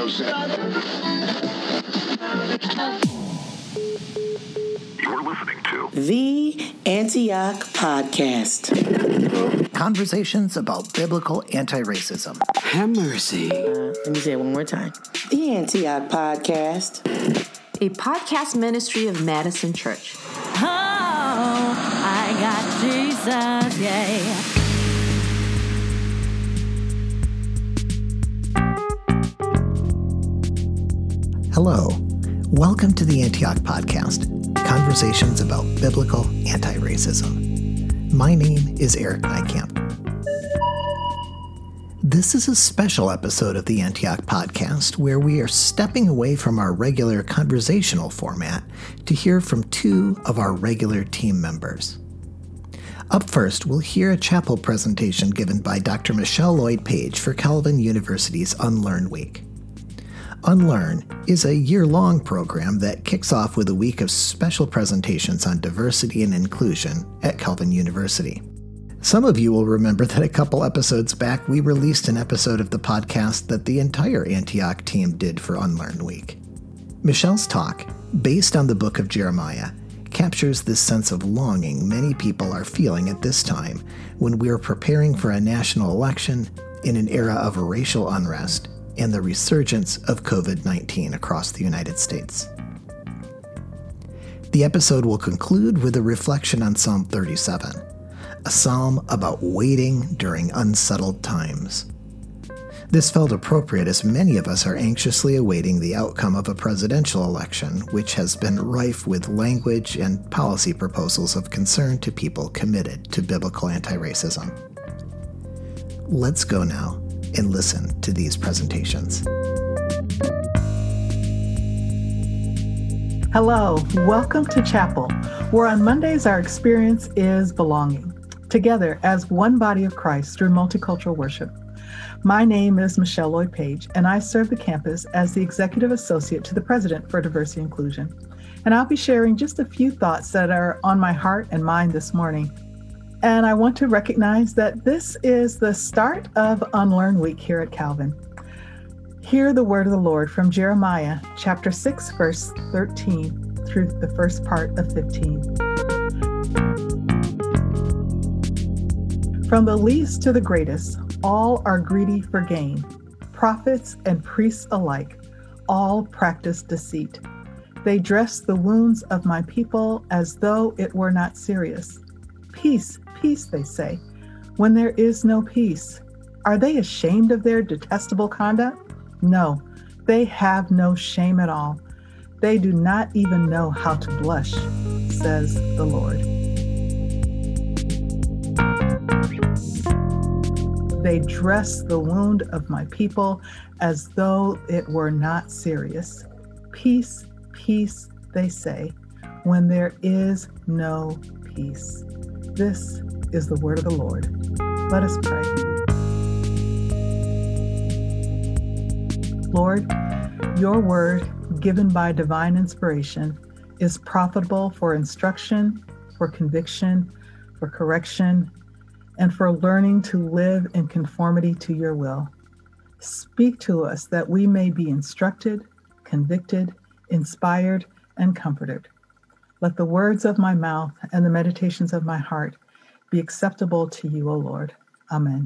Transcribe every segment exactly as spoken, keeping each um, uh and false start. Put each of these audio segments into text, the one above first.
You're listening to The Antioch Podcast. Conversations about biblical anti-racism. Have mercy. Uh, let me say it one more time. The Antioch Podcast. A podcast ministry of Madison Church. Oh, I got Jesus, yeah. Hello. Welcome to the Antioch Podcast. Conversations about biblical anti-racism. My name is Eric Niekamp. This is a special episode of the Antioch Podcast where we are stepping away from our regular conversational format to hear from two of our regular team members. Up first, we'll hear a chapel presentation given by Doctor Michelle Lloyd Page for Calvin University's Unlearn Week. Unlearn is a year-long program that kicks off with a week of special presentations on diversity and inclusion at Calvin University. Some of you will remember that a couple episodes back, we released an episode of the podcast that the entire Antioch team did for Unlearn Week. Michelle's talk, based on the book of Jeremiah, captures this sense of longing many people are feeling at this time when we're preparing for a national election in an era of racial unrest and the resurgence of covid nineteen across the United States. The episode will conclude with a reflection on Psalm thirty-seven, a psalm about waiting during unsettled times. This felt appropriate as many of us are anxiously awaiting the outcome of a presidential election, which has been rife with language and policy proposals of concern to people committed to biblical anti-racism. Let's go now and listen to these presentations. Hello, welcome to Chapel, where on Mondays our experience is belonging, together as one body of Christ through multicultural worship. My name is Michelle Lloyd Page, and I serve the campus as the Executive Associate to the President for Diversity and Inclusion. And I'll be sharing just a few thoughts that are on my heart and mind this morning. And I want to recognize that this is the start of Unlearn Week here at Calvin. Hear the word of the Lord from Jeremiah chapter six, verse thirteen through the first part of fifteen. From the least to the greatest, all are greedy for gain. Prophets and priests alike, all practice deceit. They dress the wounds of my people as though it were not serious. Peace, peace, they say, when there is no peace. Are they ashamed of their detestable conduct? No, they have no shame at all. They do not even know how to blush, says the Lord. They dress the wound of my people as though it were not serious. Peace, peace, they say, when there is no peace. This is the word of the Lord. Let us pray. Lord, your word, given by divine inspiration, is profitable for instruction, for conviction, for correction, and for learning to live in conformity to your will. Speak to us that we may be instructed, convicted, inspired, and comforted. Let the words of my mouth and the meditations of my heart be acceptable to you, O Lord. Amen.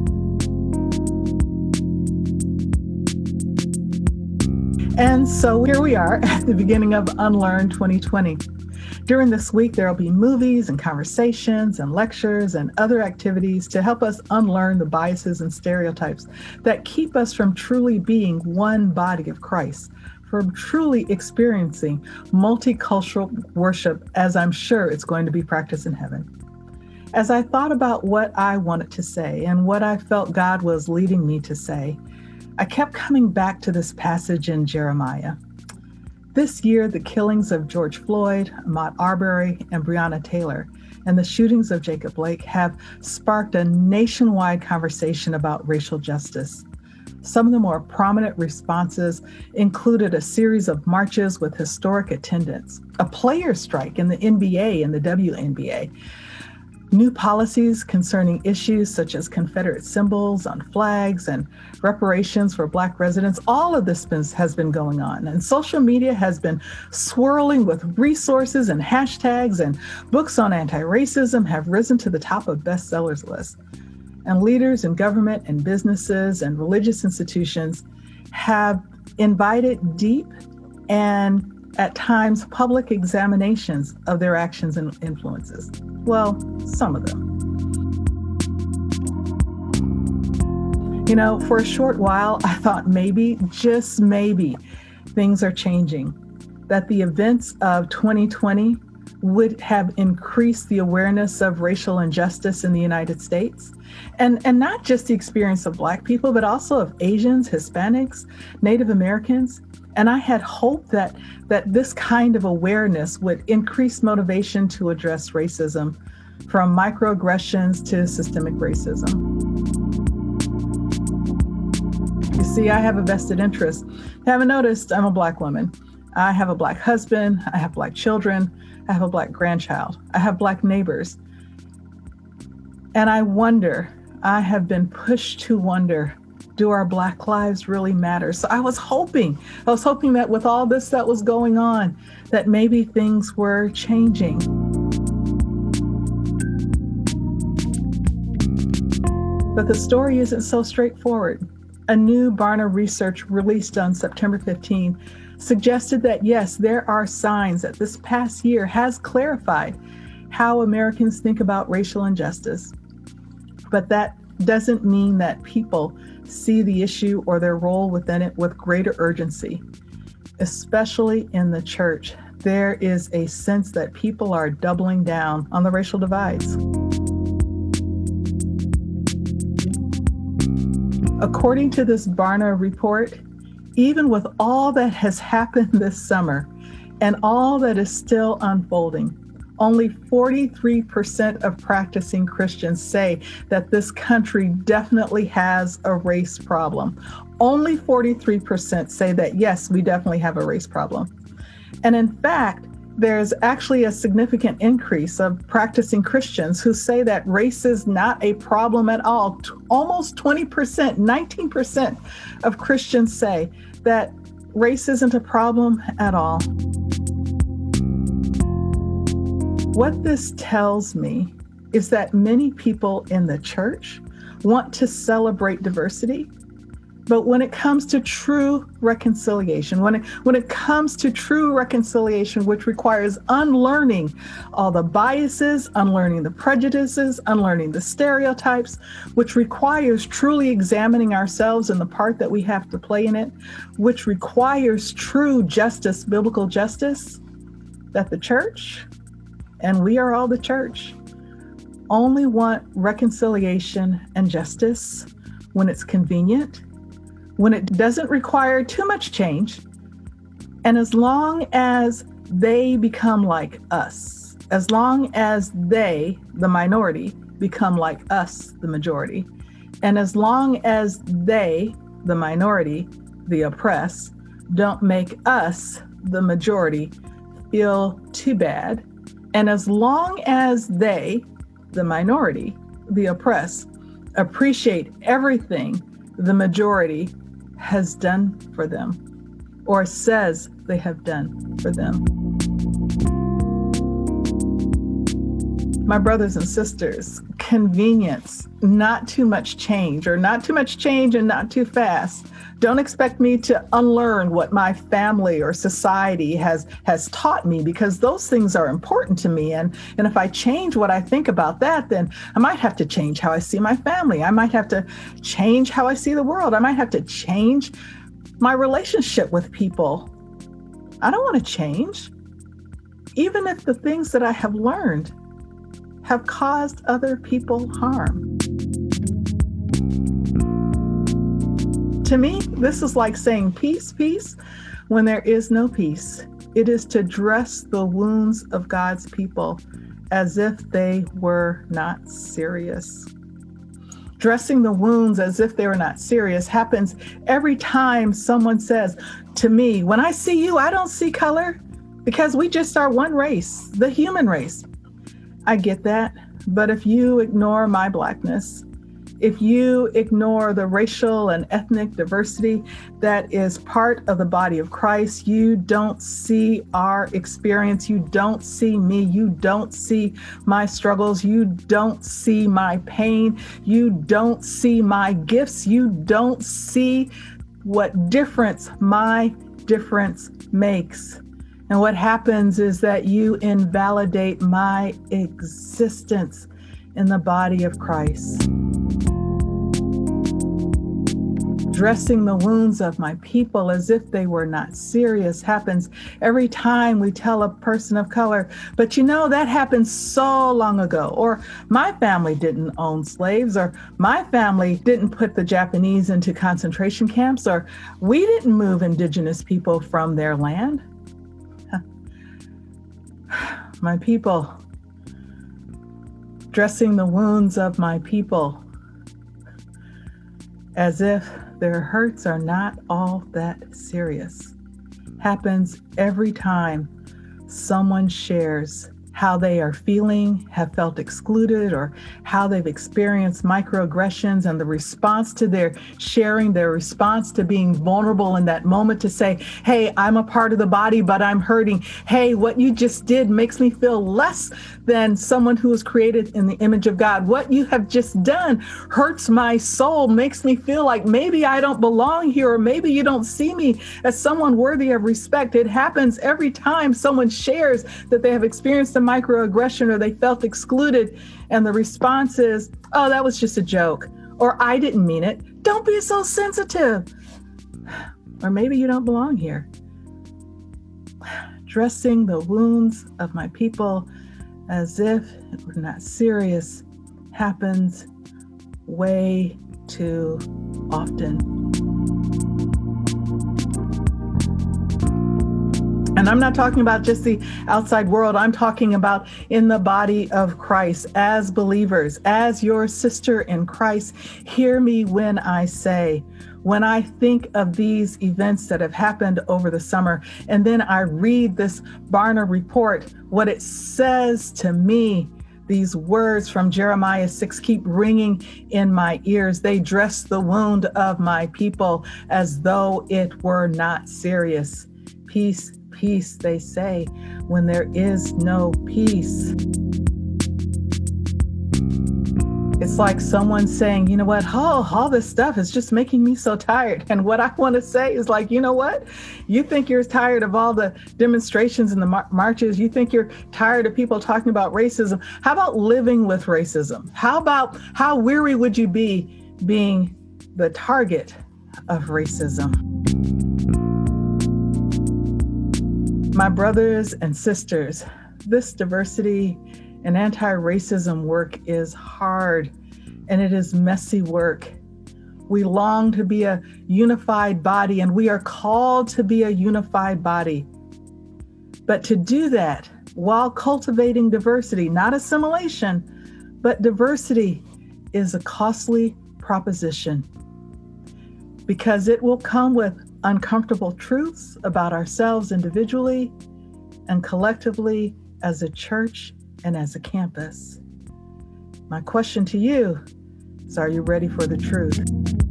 And so here we are at the beginning of Unlearn twenty twenty. During this week, there will be movies and conversations and lectures and other activities to help us unlearn the biases and stereotypes that keep us from truly being one body of Christ, from truly experiencing multicultural worship, as I'm sure it's going to be practiced in heaven. As I thought about what I wanted to say and what I felt God was leading me to say, I kept coming back to this passage in Jeremiah. This year, the killings of George Floyd, Ahmaud Arbery, and Breonna Taylor, and the shootings of Jacob Blake have sparked a nationwide conversation about racial justice. Some of the more prominent responses included a series of marches with historic attendance, a player strike in the N B A and the W N B A, New policies concerning issues such as Confederate symbols on flags and reparations for Black residents, all of this has been going on. And social media has been swirling with resources and hashtags, and books on anti-racism have risen to the top of bestsellers lists. And leaders in government and businesses and religious institutions have invited deep and at times public examinations of their actions and influences. Well, some of them. You know, for a short while, I thought maybe, just maybe, things are changing, that the events of twenty twenty would have increased the awareness of racial injustice in the United States. And, and not just the experience of Black people, but also of Asians, Hispanics, Native Americans. And I had hoped that, that this kind of awareness would increase motivation to address racism, from microaggressions to systemic racism. You see, I have a vested interest. Haven't noticed, I'm a Black woman. I have a Black husband, I have Black children, I have a Black grandchild, I have Black neighbors. And I wonder, I have been pushed to wonder, do our Black lives really matter? So I was hoping, I was hoping that with all this that was going on, that maybe things were changing. But the story isn't so straightforward. A new Barna research released on September fifteenth suggested that yes, there are signs that this past year has clarified how Americans think about racial injustice. But that doesn't mean that people see the issue or their role within it with greater urgency. Especially in the church, there is a sense that people are doubling down on the racial divides. According to this Barna report, even with all that has happened this summer and all that is still unfolding, only forty-three percent of practicing Christians say that this country definitely has a race problem. Only forty-three percent say that, yes, we definitely have a race problem. And in fact, there's actually a significant increase of practicing Christians who say that race is not a problem at all. Almost twenty percent, nineteen percent of Christians say that race isn't a problem at all. What this tells me is that many people in the church want to celebrate diversity, but when it comes to true reconciliation, when it, when it comes to true reconciliation, which requires unlearning all the biases, unlearning the prejudices, unlearning the stereotypes, which requires truly examining ourselves and the part that we have to play in it, which requires true justice, biblical justice, that the church, and we are all the church, only want reconciliation and justice when it's convenient, when it doesn't require too much change, and as long as they become like us, as long as they, the minority, become like us, the majority, and as long as they, the minority, the oppressed, don't make us, the majority, feel too bad, and as long as they, the minority, the oppressed, appreciate everything the majority has done for them or says they have done for them. My brothers and sisters, convenience, not too much change, or not too much change and not too fast. Don't expect me to unlearn what my family or society has has taught me, because those things are important to me. And, and if I change what I think about that, then I might have to change how I see my family. I might have to change how I see the world. I might have to change my relationship with people. I don't want to change, even if the things that I have learned have caused other people harm. To me, this is like saying peace, peace, when there is no peace. It is to dress the wounds of God's people as if they were not serious. Dressing the wounds as if they were not serious happens every time someone says to me, when I see you, I don't see color, because we just are one race, the human race. I get that. But if you ignore my Blackness, if you ignore the racial and ethnic diversity that is part of the body of Christ, you don't see our experience. You don't see me. You don't see my struggles. You don't see my pain. You don't see my gifts. You don't see what difference my difference makes. And what happens is that you invalidate my existence in the body of Christ. Dressing the wounds of my people as if they were not serious happens every time we tell a person of color, but you know, that happened so long ago, or my family didn't own slaves, or my family didn't put the Japanese into concentration camps, or we didn't move indigenous people from their land. My people, dressing the wounds of my people as if their hurts are not all that serious, happens every time someone shares how they are feeling, have felt excluded, or how they've experienced microaggressions, and the response to their sharing, their response to being vulnerable in that moment to say, hey, I'm a part of the body, but I'm hurting. Hey, what you just did makes me feel less than someone who was created in the image of God. What you have just done hurts my soul, makes me feel like maybe I don't belong here, or maybe you don't see me as someone worthy of respect. It happens every time someone shares that they have experienced a microaggression or they felt excluded, and the response is, oh, that was just a joke, or I didn't mean it. Don't be so sensitive. Or maybe you don't belong here. Dressing the wounds of my people as if it were not serious happens way too often. And I'm not talking about just the outside world. I'm talking about in the body of Christ, as believers, as your sister in Christ. Hear me when I say, when I think of these events that have happened over the summer, and then I read this Barna report, what it says to me, these words from Jeremiah six keep ringing in my ears. They dress the wound of my people as though it were not serious. Peace, peace, they say, when there is no peace. It's like someone saying, you know what, oh, all this stuff is just making me so tired. And what I want to say is like, you know what? You think you're tired of all the demonstrations and the mar- marches. You think you're tired of people talking about racism. How about living with racism? How about how weary would you be being the target of racism? My brothers and sisters, this diversity and anti-racism work is hard, and it is messy work. We long to be a unified body, and we are called to be a unified body. But to do that while cultivating diversity, not assimilation, but diversity, is a costly proposition, because it will come with uncomfortable truths about ourselves individually and collectively as a church and as a campus. My question to you is, are you ready for the truth?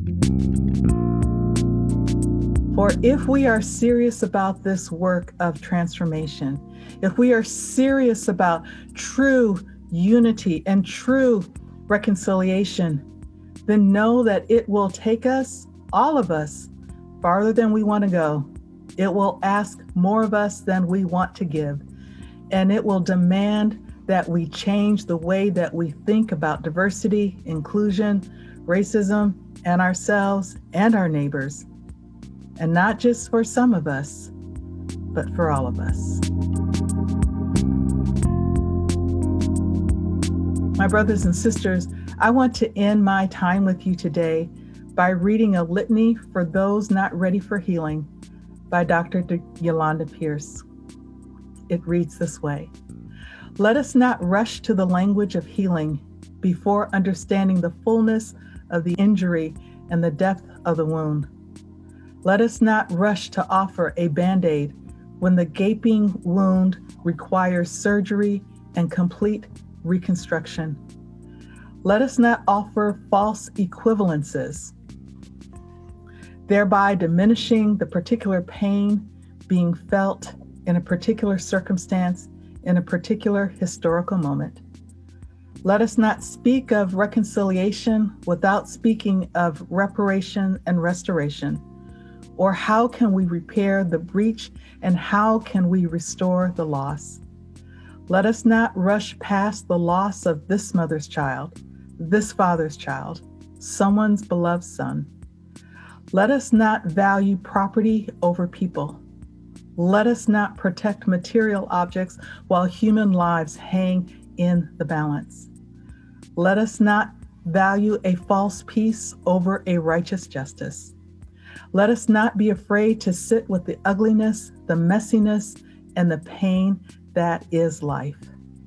For if we are serious about this work of transformation, if we are serious about true unity and true reconciliation, then know that it will take us, all of us, farther than we want to go. It will ask more of us than we want to give. And it will demand that we change the way that we think about diversity, inclusion, racism, and ourselves and our neighbors. And not just for some of us, but for all of us. My brothers and sisters, I want to end my time with you today by reading a litany for those not ready for healing by Doctor Yolanda Pierce. It reads this way: let us not rush to the language of healing before understanding the fullness of the injury and the depth of the wound. Let us not rush to offer a Band-Aid when the gaping wound requires surgery and complete reconstruction. Let us not offer false equivalences, thereby diminishing the particular pain being felt in a particular circumstance in a particular historical moment. Let us not speak of reconciliation without speaking of reparation and restoration, or how can we repair the breach and how can we restore the loss. Let us not rush past the loss of this mother's child, this father's child, someone's beloved son. Let us not value property over people. Let us not protect material objects while human lives hang in the balance. Let us not value a false peace over a righteous justice. Let us not be afraid to sit with the ugliness, the messiness, and the pain that is life.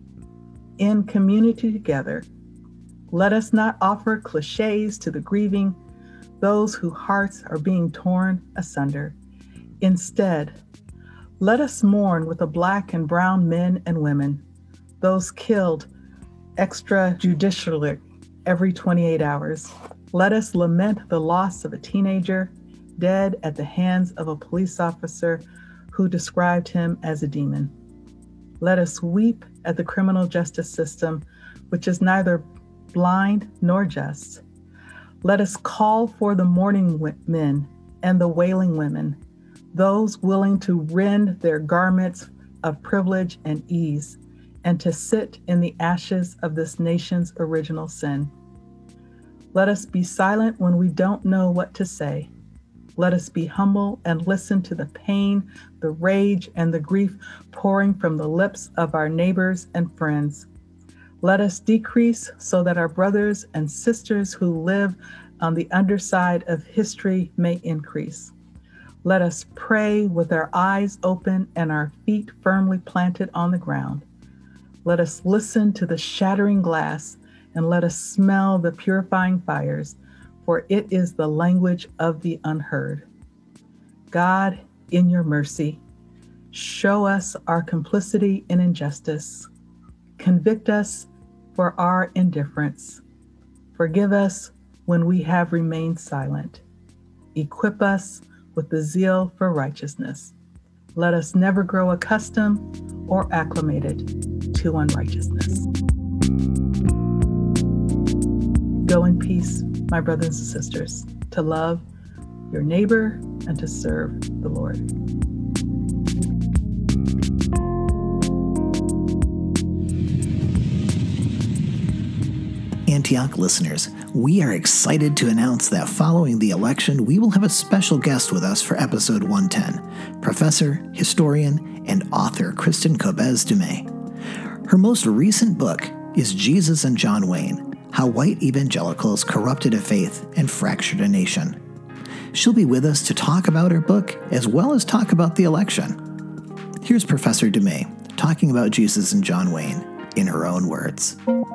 In community together, let us not offer cliches to the grieving, those whose hearts are being torn asunder. Instead, let us mourn with the Black and brown men and women, those killed extrajudicially every twenty-eight hours. Let us lament the loss of a teenager dead at the hands of a police officer who described him as a demon. Let us weep at the criminal justice system, which is neither blind nor just. Let us call for the mourning men and the wailing women, those willing to rend their garments of privilege and ease, and to sit in the ashes of this nation's original sin. Let us be silent when we don't know what to say. Let us be humble and listen to the pain, the rage, and the grief pouring from the lips of our neighbors and friends. Let us decrease so that our brothers and sisters who live on the underside of history may increase. Let us pray with our eyes open and our feet firmly planted on the ground. Let us listen to the shattering glass and let us smell the purifying fires, for it is the language of the unheard. God, in your mercy, show us our complicity in injustice. Convict us for our indifference. Forgive us when we have remained silent. Equip us with the zeal for righteousness. Let us never grow accustomed or acclimated to unrighteousness. Go in peace, my brothers and sisters, to love your neighbor and to serve the Lord. Antioch listeners, we are excited to announce that following the election, we will have a special guest with us for episode one ten, Professor, historian, and author Kristen Kobes-Dumais. Her most recent book is Jesus and John Wayne, How White Evangelicals Corrupted a Faith and Fractured a Nation. She'll be with us to talk about her book as well as talk about the election. Here's Professor Dumais talking about Jesus and John Wayne in her own words.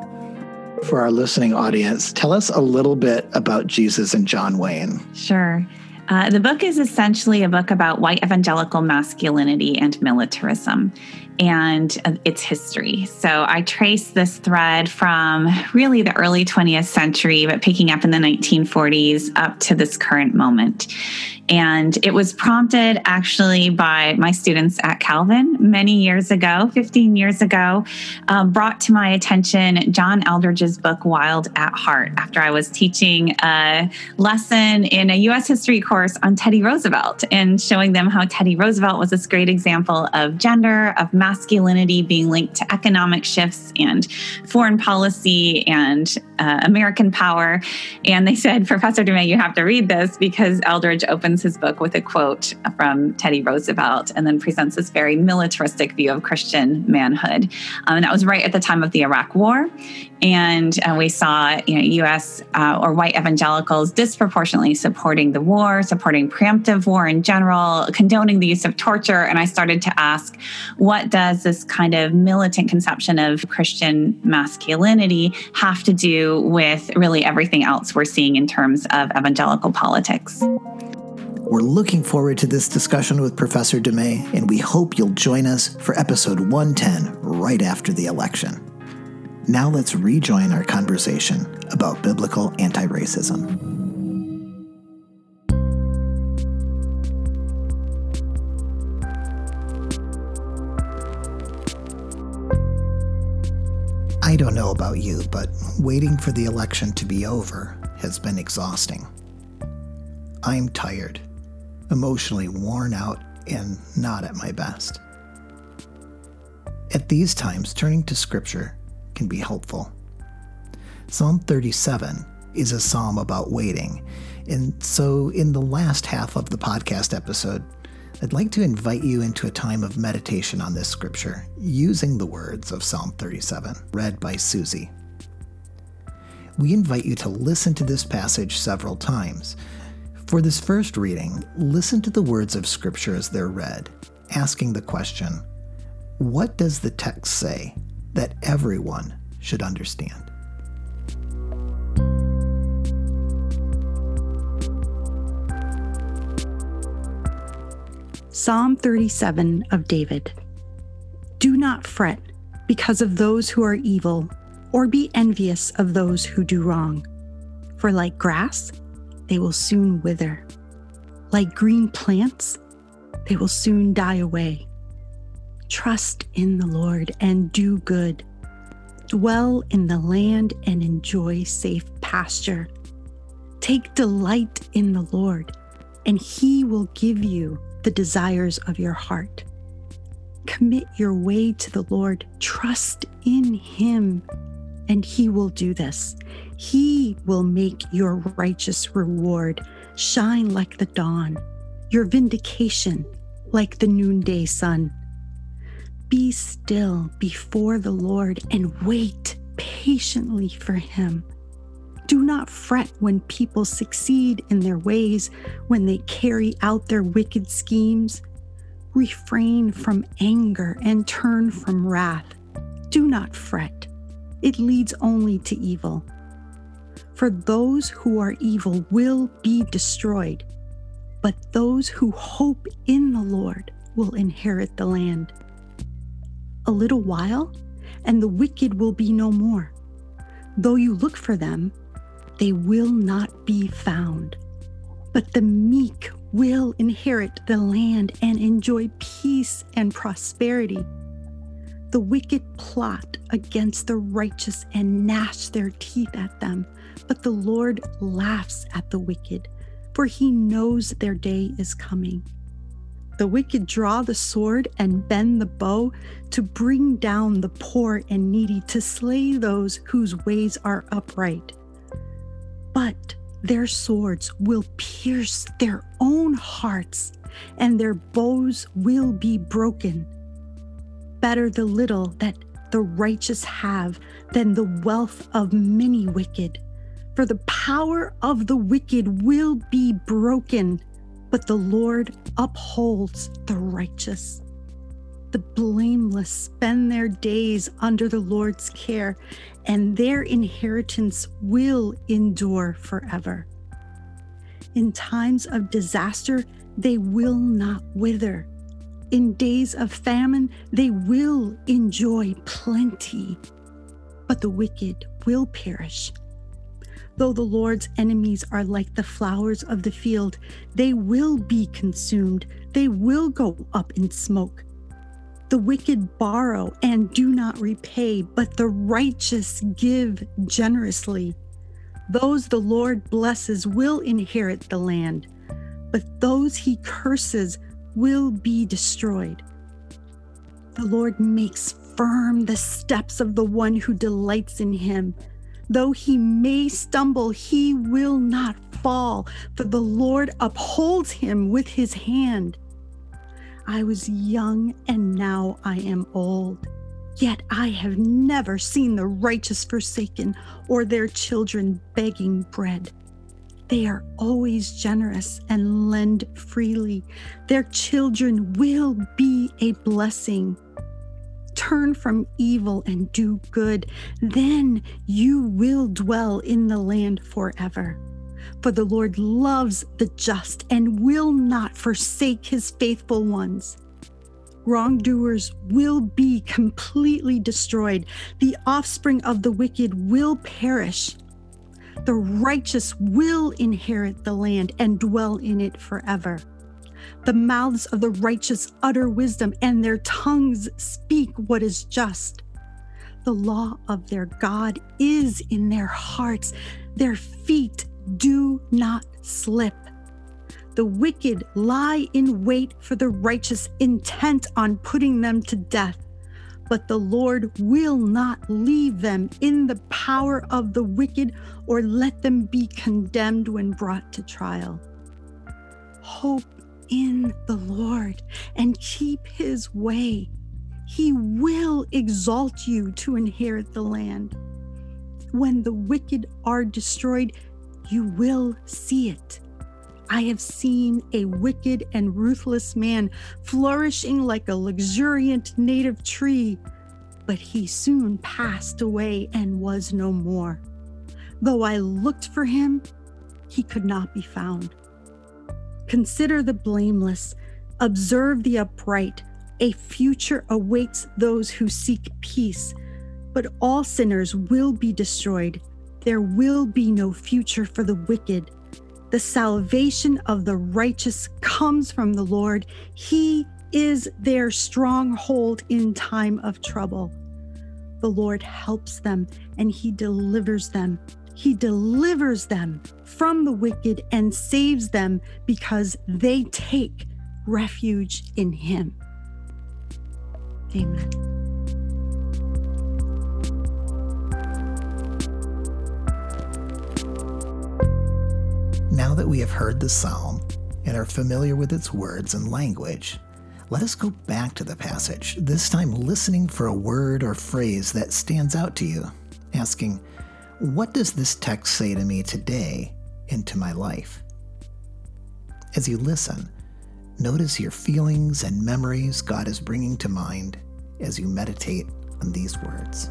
For our listening audience, tell us a little bit about Jesus and John Wayne. Sure. Uh, the book is essentially a book about white evangelical masculinity and militarism and uh, its history. So I trace this thread from really the early twentieth century, but picking up in the nineteen forties up to this current moment. And it was prompted actually by my students at Calvin many years ago, fifteen years ago, um, brought to my attention John Eldredge's book, Wild at Heart, after I was teaching a lesson in a U S history course on Teddy Roosevelt and showing them how Teddy Roosevelt was this great example of gender, of masculinity being linked to economic shifts and foreign policy and uh, American power. And they said, Professor Dumais, you have to read this because Eldredge opens his book with a quote from Teddy Roosevelt and then presents this very militaristic view of Christian manhood. Um, and that was right at the time of the Iraq War. And uh, we saw you know, U S uh, or white evangelicals disproportionately supporting the war, supporting preemptive war in general, condoning the use of torture. And I started to ask, what does this kind of militant conception of Christian masculinity have to do with really everything else we're seeing in terms of evangelical politics? We're looking forward to this discussion with Professor Dumais, and we hope you'll join us for episode one ten right after the election. Now let's rejoin our conversation about biblical anti-racism. I don't know about you, but waiting for the election to be over has been exhausting. I'm tired, emotionally worn out, and not at my best. At these times, turning to Scripture can be helpful. Psalm thirty-seven is a psalm about waiting, and so in the last half of the podcast episode, I'd like to invite you into a time of meditation on this scripture, using the words of Psalm thirty-seven, read by Susie. We invite you to listen to this passage several times. For this first reading, listen to the words of scripture as they're read, asking the question, what does the text say that everyone should understand? Psalm thirty-seven of David. Do not fret because of those who are evil, or be envious of those who do wrong. For like grass, they will soon wither. Like green plants, they will soon die away. Trust in the Lord and do good. Dwell in the land and enjoy safe pasture. Take delight in the Lord, and He will give you the desires of your heart. Commit your way to the Lord. Trust in Him, and He will do this. He will make your righteous reward shine like the dawn, your vindication like the noonday sun. Be still before the Lord and wait patiently for Him. Do not fret when people succeed in their ways, when they carry out their wicked schemes. Refrain from anger and turn from wrath. Do not fret. It leads only to evil. For those who are evil will be destroyed, but those who hope in the Lord will inherit the land. A little while, and the wicked will be no more. Though you look for them, they will not be found. But the meek will inherit the land and enjoy peace and prosperity. The wicked plot against the righteous and gnash their teeth at them, but the Lord laughs at the wicked, for He knows their day is coming. The wicked draw the sword and bend the bow to bring down the poor and needy, to slay those whose ways are upright. But their swords will pierce their own hearts, and their bows will be broken. Better the little that the righteous have than the wealth of many wicked. For the power of the wicked will be broken, but the Lord upholds the righteous. The blameless spend their days under the Lord's care, and their inheritance will endure forever. In times of disaster, they will not wither. In days of famine, they will enjoy plenty, but the wicked will perish. Though the Lord's enemies are like the flowers of the field, they will be consumed. They will go up in smoke. The wicked borrow and do not repay, but the righteous give generously. Those the Lord blesses will inherit the land, but those He curses will be destroyed. The Lord makes firm the steps of the one who delights in Him. Though he may stumble, he will not fall, for the Lord upholds him with His hand. I was young, and now I am old. Yet I have never seen the righteous forsaken, or their children begging bread. They are always generous and lend freely. Their children will be a blessing. Turn from evil and do good. Then you will dwell in the land forever. For the Lord loves the just and will not forsake His faithful ones. wrongdoers will be completely destroyed. The offspring of the wicked will perish. The righteous will inherit the land and dwell in it forever. The mouths of the righteous utter wisdom, and their tongues speak what is just. The law of their God is in their hearts. Their feet do not slip. The wicked lie in wait for the righteous, intent on putting them to death. But the Lord will not leave them in the power of the wicked or let them be condemned when brought to trial. Hope in the Lord and keep his way. He will exalt you to inherit the land. When the wicked are destroyed, you will see it. I have seen a wicked and ruthless man flourishing like a luxuriant native tree, but he soon passed away and was no more. Though I looked for him, he could not be found. Consider the blameless, observe the upright. A future awaits those who seek peace, but all sinners will be destroyed. There will be no future for the wicked. The salvation of the righteous comes from the Lord. He is their stronghold in time of trouble. The Lord helps them and he delivers them. He delivers them from the wicked and saves them because they take refuge in him. Amen. Now that we have heard the psalm and are familiar with its words and language, let us go back to the passage, this time listening for a word or phrase that stands out to you, asking, what does this text say to me today and to my life? As you listen, notice your feelings and memories God is bringing to mind as you meditate on these words.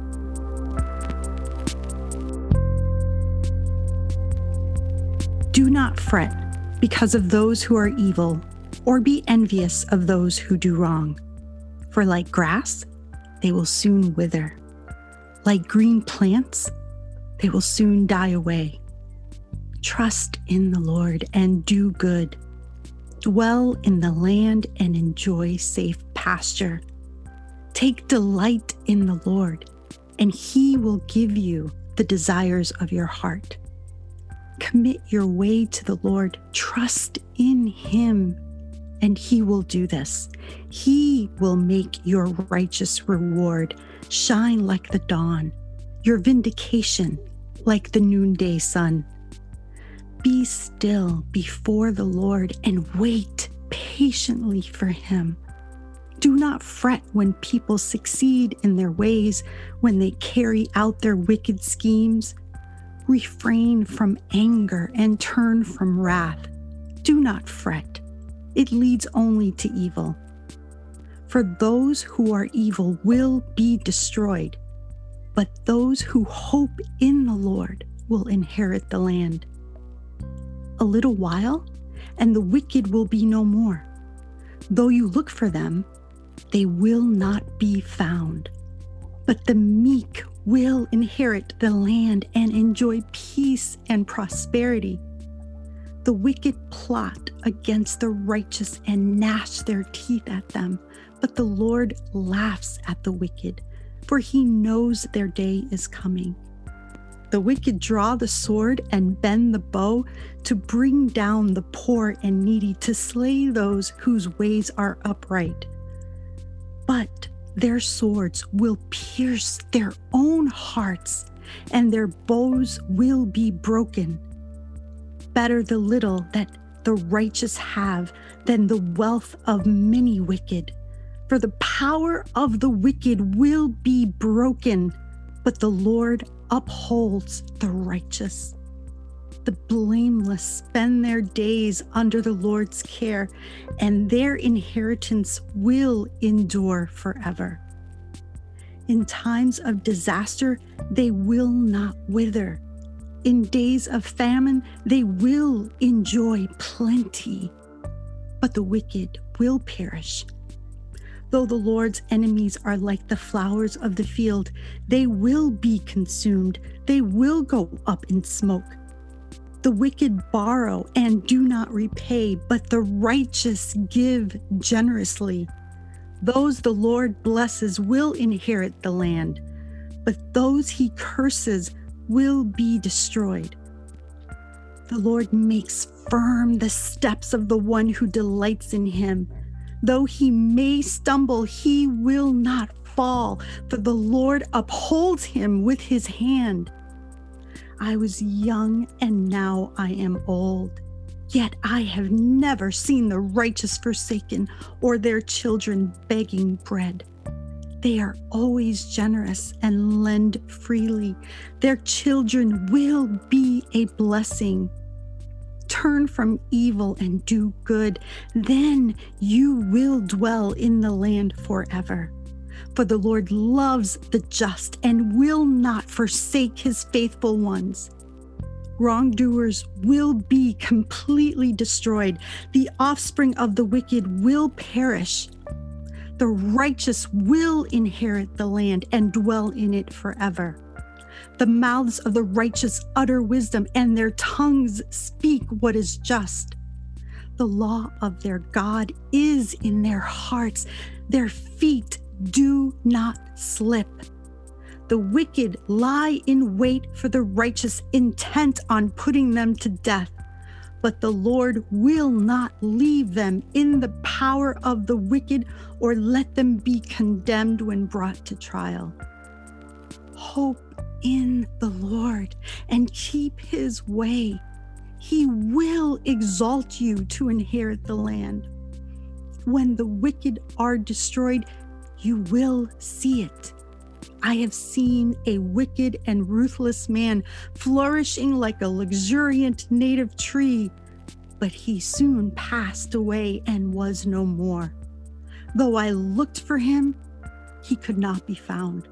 Do not fret because of those who are evil, or be envious of those who do wrong. For like grass, they will soon wither. Like green plants, they will soon die away. Trust in the Lord and do good. Dwell in the land and enjoy safe pasture. Take delight in the Lord, and he will give you the desires of your heart. Commit your way to the Lord. Trust in him, and he will do this. He will make your righteous reward shine like the dawn, your vindication like the noonday sun. Be still before the Lord and wait patiently for him. Do not fret when people succeed in their ways, when they carry out their wicked schemes. Refrain from anger and turn from wrath. Do not fret. It leads only to evil. For those who are evil will be destroyed, but those who hope in the Lord will inherit the land. A little while, and the wicked will be no more. Though you look for them, they will not be found. But the meek will inherit the land and enjoy peace and prosperity. The wicked plot against the righteous and gnash their teeth at them, but the Lord laughs at the wicked, for he knows their day is coming. The wicked draw the sword and bend the bow to bring down the poor and needy, to slay those whose ways are upright. But their swords will pierce their own hearts, and their bows will be broken. Better the little that the righteous have than the wealth of many wicked. For the power of the wicked will be broken, but the Lord upholds the righteous. The blameless spend their days under the Lord's care, and their inheritance will endure forever. In times of disaster, they will not wither. In days of famine, they will enjoy plenty, but the wicked will perish. Though the Lord's enemies are like the flowers of the field, they will be consumed. They will go up in smoke. The wicked borrow and do not repay, but the righteous give generously. Those the Lord blesses will inherit the land, but those he curses will be destroyed. The Lord makes firm the steps of the one who delights in him. Though he may stumble, he will not fall, for the Lord upholds him with his hand. I was young and now I am old, yet I have never seen the righteous forsaken or their children begging bread. They are always generous and lend freely. Their children will be a blessing. Turn from evil and do good, then you will dwell in the land forever. For the Lord loves the just and will not forsake his faithful ones. Wrongdoers will be completely destroyed. The offspring of the wicked will perish. The righteous will inherit the land and dwell in it forever. The mouths of the righteous utter wisdom, and their tongues speak what is just. The law of their God is in their hearts. Their feet do not slip. The wicked lie in wait for the righteous, intent on putting them to death. But the Lord will not leave them in the power of the wicked or let them be condemned when brought to trial. Hope in the Lord and keep his way. He will exalt you to inherit the land. When the wicked are destroyed, you will see it. I have seen a wicked and ruthless man flourishing like a luxuriant native tree, but he soon passed away and was no more. Though I looked for him, he could not be found.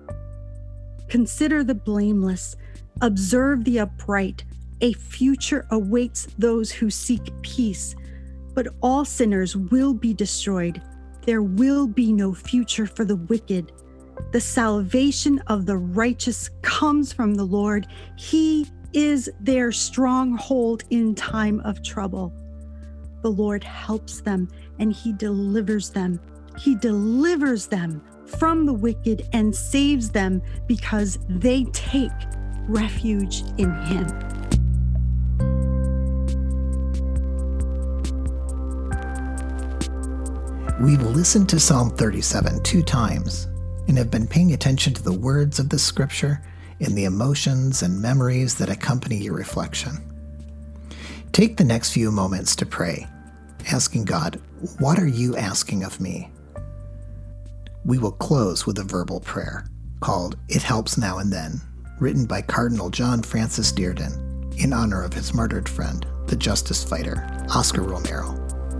Consider the blameless, observe the upright. A future awaits those who seek peace, but all sinners will be destroyed. There will be no future for the wicked. The salvation of the righteous comes from the Lord. He is their stronghold in time of trouble. The Lord helps them and he delivers them. He delivers them from the wicked and saves them because they take refuge in him. We've listened to Psalm thirty-seven two times and have been paying attention to the words of the scripture and the emotions and memories that accompany your reflection. Take the next few moments to pray, asking God, what are you asking of me? We will close with a verbal prayer called It Helps Now and Then, written by Cardinal John Francis Dearden in honor of his martyred friend, the justice fighter, Oscar Romero.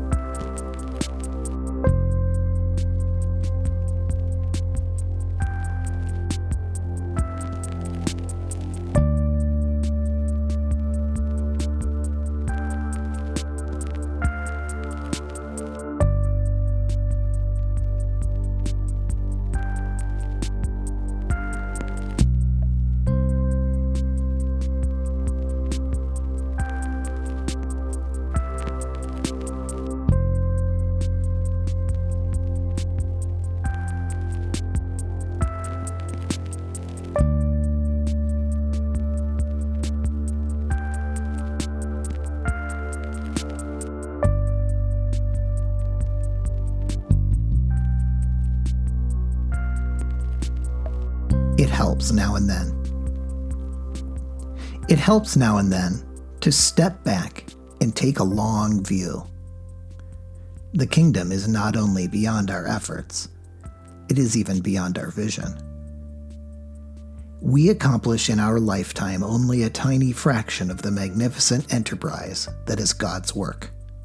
It helps now and then. It helps now and then to step back and take a long view. The kingdom is not only beyond our efforts, it is even beyond our vision. We accomplish in our lifetime only a tiny fraction of the magnificent enterprise that is God's work.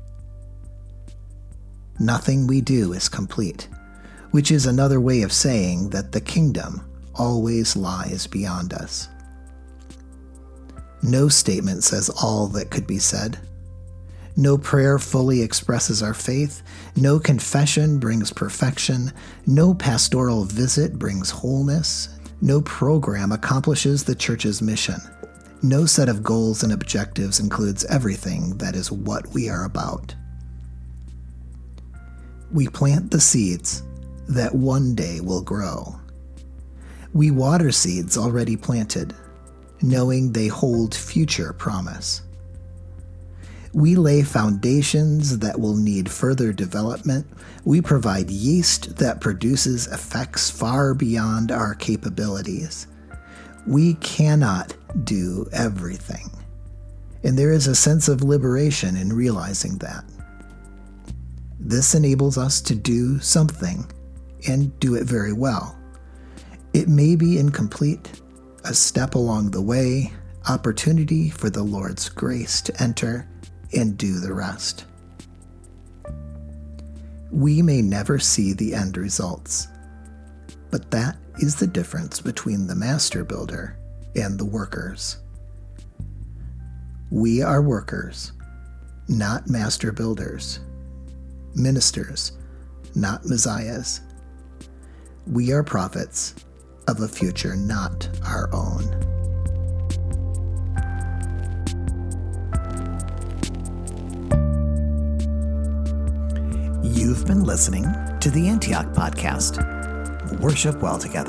Nothing we do is complete, which is another way of saying that the kingdom always lies beyond us. No statement says all that could be said. No prayer fully expresses our faith. No confession brings perfection. No pastoral visit brings wholeness. No program accomplishes the church's mission. No set of goals and objectives includes everything that is what we are about. We plant the seeds that one day will grow. We water seeds already planted, knowing they hold future promise. We lay foundations that will need further development. We provide yeast that produces effects far beyond our capabilities. We cannot do everything, and there is a sense of liberation in realizing that. This enables us to do something and do it very well. It may be incomplete, a step along the way, opportunity for the Lord's grace to enter and do the rest. We may never see the end results, but that is the difference between the master builder and the workers. We are workers, not master builders, ministers, not messiahs. We are prophets of a future not our own. You've been listening to the Antioch Podcast. Worship well together.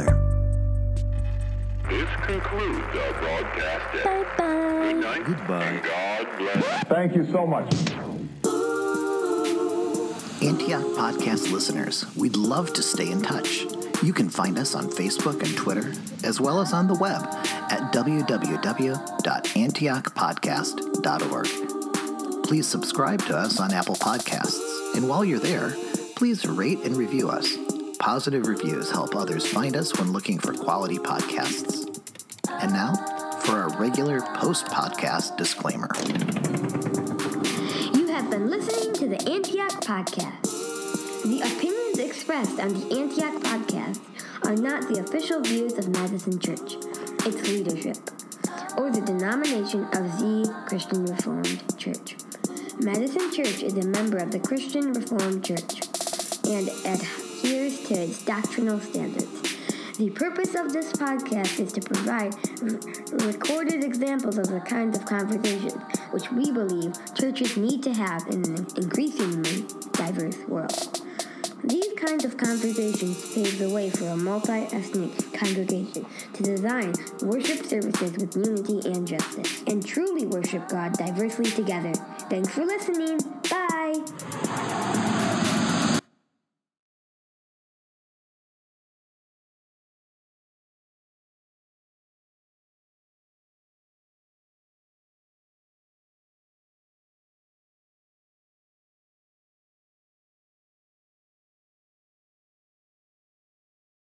This concludes our broadcast. Bye-bye. Good night. Goodbye. God bless. Thank you so much. Antioch Podcast listeners, we'd love to stay in touch. You can find us on Facebook and Twitter, as well as on the web at w w w dot antioch podcast dot org. Please subscribe to us on Apple Podcasts, and while you're there, please rate and review us. Positive reviews help others find us when looking for quality podcasts. And now, for our regular post-podcast disclaimer. You have been listening to the Antioch Podcast. The opinions expressed on the Antioch Podcast are not the official views of Madison Church, its leadership, or the denomination of the Christian Reformed Church. Madison Church is a member of the Christian Reformed Church and adheres to its doctrinal standards. The purpose of this podcast is to provide r- recorded examples of the kinds of conversations which we believe churches need to have in an increasingly diverse world. These kinds of conversations pave the way for a multi-ethnic congregation to design worship services with unity and justice, and truly worship God diversely together. Thanks for listening. Bye!